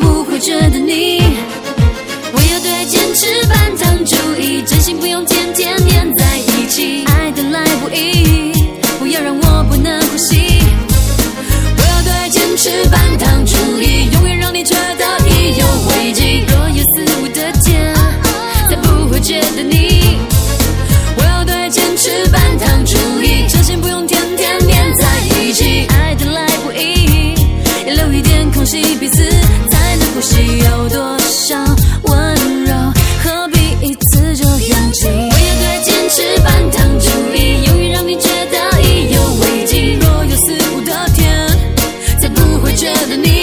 不会觉得腻。我有对坚持半糖主义，真心不用天天黏在一起。爱得来不易，不要让我不能呼吸。我要对坚持半糖主义，永远让你觉得意犹未尽。若有似无的甜，才不会觉得腻。我要对坚持半糖主义，真心不用天天黏在一起。爱得来不易，要留一点空隙，彼此才能呼吸。有多少温柔，何必一次就用尽？我要对坚持半糖主义，永远让你觉得意犹未尽。若有似无的甜，才不会觉得腻。